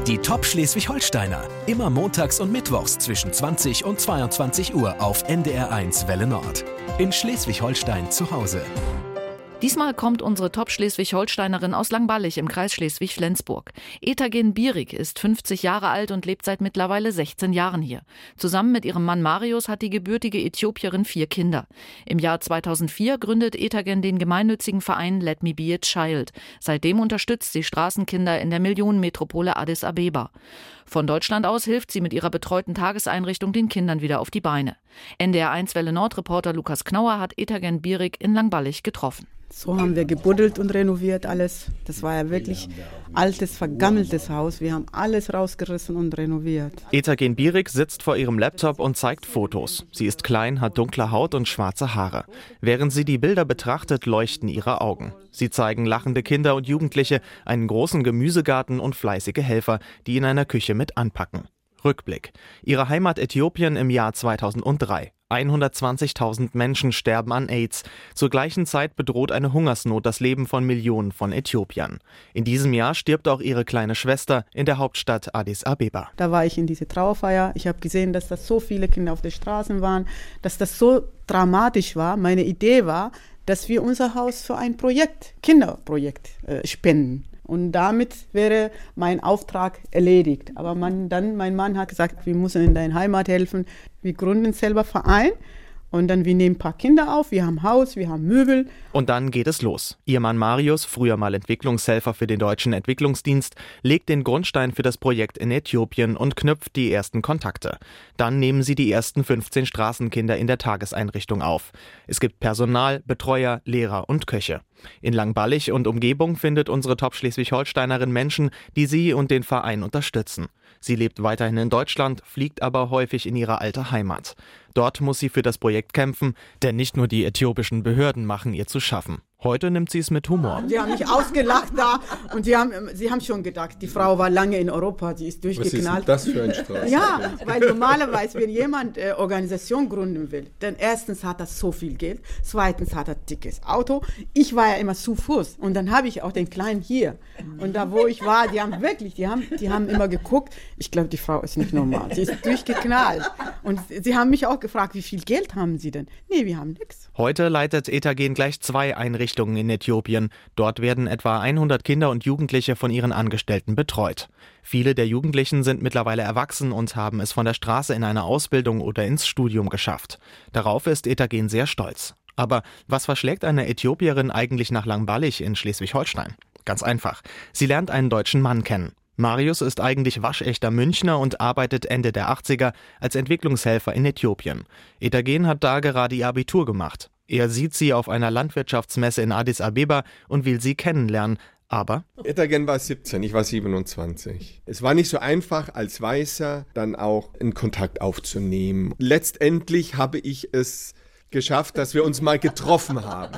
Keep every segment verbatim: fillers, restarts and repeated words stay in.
Die Top Schleswig-Holsteiner. Immer montags und mittwochs zwischen zwanzig und zweiundzwanzig Uhr auf N D R eins Welle Nord. In Schleswig-Holstein zu Hause. Diesmal kommt unsere Top-Schleswig-Holsteinerin aus Langballig im Kreis Schleswig-Flensburg. Etagen Bierig ist fünfzig Jahre alt und lebt seit mittlerweile sechzehn Jahren hier. Zusammen mit ihrem Mann Marius hat die gebürtige Äthiopierin vier Kinder. Im Jahr zweitausendvier gründet Etagen den gemeinnützigen Verein Let Me Be a Child. Seitdem unterstützt sie Straßenkinder in der Millionenmetropole Addis Abeba. Von Deutschland aus hilft sie mit ihrer betreuten Tageseinrichtung den Kindern wieder auf die Beine. N D R eins Welle Nord-Reporter Lukas Knauer hat Etagen Bierig in Langballig getroffen. So haben wir gebuddelt und renoviert alles. Das war ja wirklich altes, vergammeltes Haus. Wir haben alles rausgerissen und renoviert. Etagen Bierig sitzt vor ihrem Laptop und zeigt Fotos. Sie ist klein, hat dunkle Haut und schwarze Haare. Während sie die Bilder betrachtet, leuchten ihre Augen. Sie zeigen lachende Kinder und Jugendliche, einen großen Gemüsegarten und fleißige Helfer, die in einer Küche mit anpacken. Rückblick. Ihre Heimat Äthiopien im Jahr zweitausenddrei. hundertzwanzigtausend Menschen sterben an AIDS. Zur gleichen Zeit bedroht eine Hungersnot das Leben von Millionen von Äthiopiern. In diesem Jahr stirbt auch ihre kleine Schwester in der Hauptstadt Addis Abeba. Da war ich in diese Trauerfeier. Ich habe gesehen, dass das so viele Kinder auf den Straßen waren, dass das so dramatisch war. Meine Idee war, dass wir unser Haus für ein Projekt, Kinderprojekt, äh, spenden. Und damit wäre mein Auftrag erledigt. Aber man, dann, mein Mann hat gesagt, wir müssen in deiner Heimat helfen. Wir gründen selber Verein und dann wir nehmen ein paar Kinder auf. Wir haben Haus, wir haben Möbel. Und dann geht es los. Ihr Mann Marius, früher mal Entwicklungshelfer für den Deutschen Entwicklungsdienst, legt den Grundstein für das Projekt in Äthiopien und knüpft die ersten Kontakte. Dann nehmen sie die ersten fünfzehn Straßenkinder in der Tageseinrichtung auf. Es gibt Personal, Betreuer, Lehrer und Köche. In Langballig und Umgebung findet unsere Top-Schleswig-Holsteinerin Menschen, die sie und den Verein unterstützen. Sie lebt weiterhin in Deutschland, fliegt aber häufig in ihre alte Heimat. Dort muss sie für das Projekt kämpfen, denn nicht nur die äthiopischen Behörden machen ihr zu schaffen. Heute nimmt sie es mit Humor. Sie haben mich ausgelacht da und sie haben, sie haben schon gedacht, die Frau war lange in Europa, sie ist durchgeknallt. Was ist denn das für ein Straßen? Ja, weil normalerweise, wenn jemand äh, Organisation gründen will, dann erstens hat er so viel Geld, zweitens hat er ein dickes Auto. Ich war ja immer zu Fuß und dann habe ich auch den Kleinen hier. Und da, wo ich war, die haben wirklich, die haben, die haben immer geguckt, ich glaube, die Frau ist nicht normal, sie ist durchgeknallt. Und sie haben mich auch gefragt, wie viel Geld haben Sie denn? Nee, wir haben nichts. Heute leitet Etagen gleich zwei Einrichtungen in Äthiopien. Dort werden etwa hundert Kinder und Jugendliche von ihren Angestellten betreut. Viele der Jugendlichen sind mittlerweile erwachsen und haben es von der Straße in eine Ausbildung oder ins Studium geschafft. Darauf ist Etagen sehr stolz. Aber was verschlägt eine Äthiopierin eigentlich nach Langballig in Schleswig-Holstein? Ganz einfach. Sie lernt einen deutschen Mann kennen. Marius ist eigentlich waschechter Münchner und arbeitet Ende der achtziger als Entwicklungshelfer in Äthiopien. Etagen hat da gerade ihr Abitur gemacht. Er sieht sie auf einer Landwirtschaftsmesse in Addis Abeba und will sie kennenlernen. Aber Etagen war siebzehn, ich war siebenundzwanzig. Es war nicht so einfach, als Weißer dann auch einen Kontakt aufzunehmen. Letztendlich habe ich es geschafft, dass wir uns mal getroffen haben.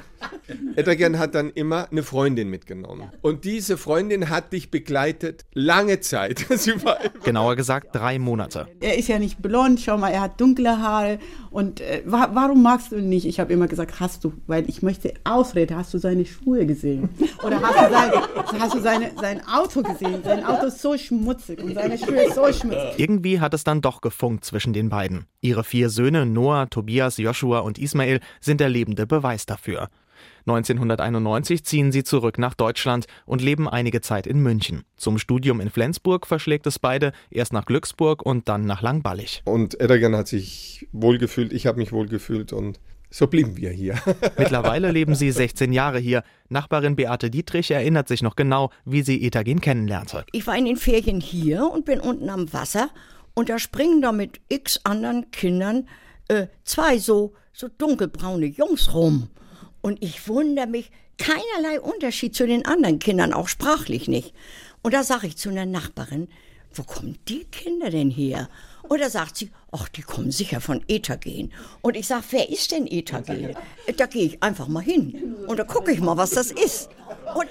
Etagen hat dann immer eine Freundin mitgenommen. Und diese Freundin hat dich begleitet lange Zeit. Sie war genauer gesagt drei Monate. Er ist ja nicht blond, schau mal, er hat dunkle Haare. Und äh, wa- warum magst du ihn nicht? Ich habe immer gesagt, hast du, weil ich möchte Ausrede, hast du seine Schuhe gesehen? Oder hast du, sein, hast du seine, sein Auto gesehen? Sein Auto ist so schmutzig und seine Schuhe so schmutzig. Irgendwie hat es dann doch gefunkt zwischen den beiden. Ihre vier Söhne Noah, Tobias, Joshua und Ismael sind der lebende Beweis dafür. neunzehnhunderteinundneunzig ziehen sie zurück nach Deutschland und leben einige Zeit in München. Zum Studium in Flensburg verschlägt es beide erst nach Glücksburg und dann nach Langballig. Und Etagen hat sich wohlgefühlt, ich habe mich wohlgefühlt und so blieben wir hier. Mittlerweile leben sie sechzehn Jahre hier. Nachbarin Beate Dietrich erinnert sich noch genau, wie sie Etagen kennenlernte. Ich war in den Ferien hier und bin unten am Wasser und da springen da mit x anderen Kindern äh, zwei so, so dunkelbraune Jungs rum. Und ich wundere mich, keinerlei Unterschied zu den anderen Kindern, auch sprachlich nicht. Und da sage ich zu einer Nachbarin, wo kommen die Kinder denn her? Und da sagt sie, ach, die kommen sicher von Etagen. Und ich sage, wer ist denn Etagen? Da gehe ich einfach mal hin und da gucke ich mal, was das ist. Und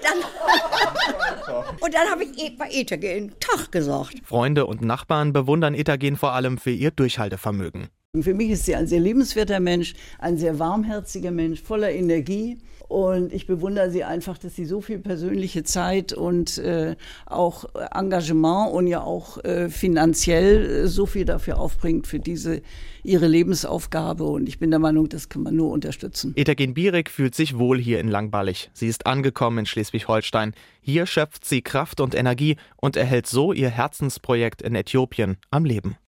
dann, und dann habe ich bei Etagen Tag gesagt. Freunde und Nachbarn bewundern Etagen vor allem für ihr Durchhaltevermögen. Für mich ist sie ein sehr liebenswerter Mensch, ein sehr warmherziger Mensch, voller Energie. Und ich bewundere sie einfach, dass sie so viel persönliche Zeit und äh, auch Engagement und ja auch äh, finanziell so viel dafür aufbringt für diese ihre Lebensaufgabe. Und ich bin der Meinung, das kann man nur unterstützen. Etagen Bierig fühlt sich wohl hier in Langballig. Sie ist angekommen in Schleswig-Holstein. Hier schöpft sie Kraft und Energie und erhält so ihr Herzensprojekt in Äthiopien am Leben.